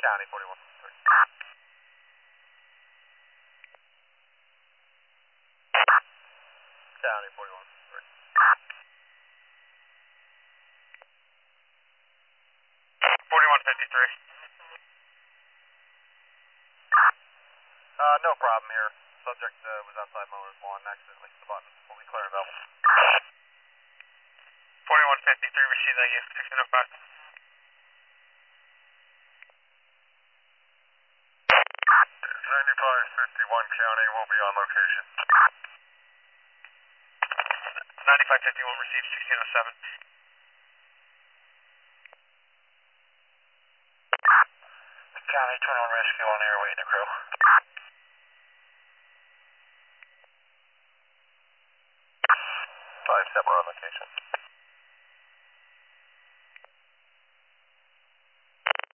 County 41. County 41. 4153. No problem here. Subject was outside mowers lawn, accidentally hit the button. We'll be clearing it up. 4153, receive that you. 1605. 9551 County will be on location. 9551 received 1607. County 21 rescue on air waiting to crew. 5-7 on location.